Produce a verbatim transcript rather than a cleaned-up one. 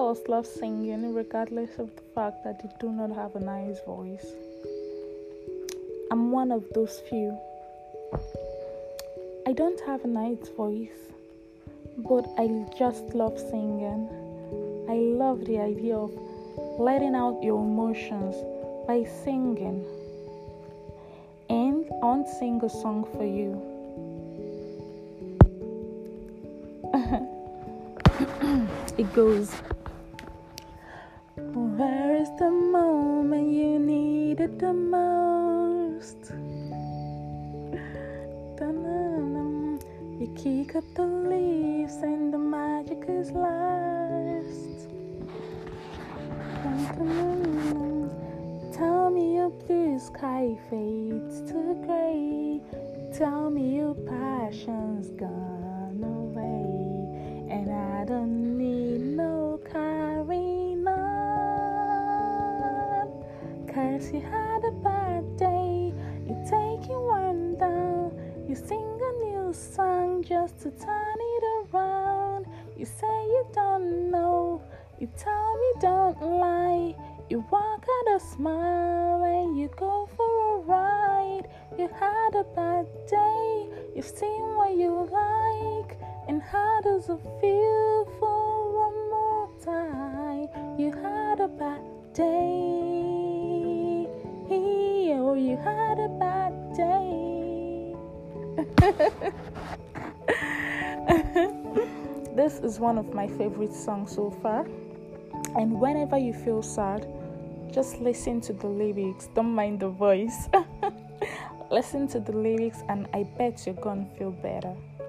us love singing regardless of the fact that they do not have a nice voice. I'm one of those few. I don't have a nice voice, but I just love singing. I love the idea of letting out your emotions by singing. And I want to sing a song for you. It goes, where is the moment you need it the most? You kick up the leaves and the magic is lost. Tell me your blue sky fades to grey. Tell me your passion's gone away, and I don't need no carrying on. Cause you had a bad day, you take your one down. You sing a new song just to turn it around. You say you don't know, you tell me don't lie. You walk out a smile and you go for a ride. You had a bad day, you've seen what you like. And how does it feel for one more time? You had a bad day, oh, you had a bad day. This is one of my favorite songs so far. And whenever you feel sad, just listen to the lyrics. Don't mind the voice. Listen to the lyrics and I bet you're gonna feel better.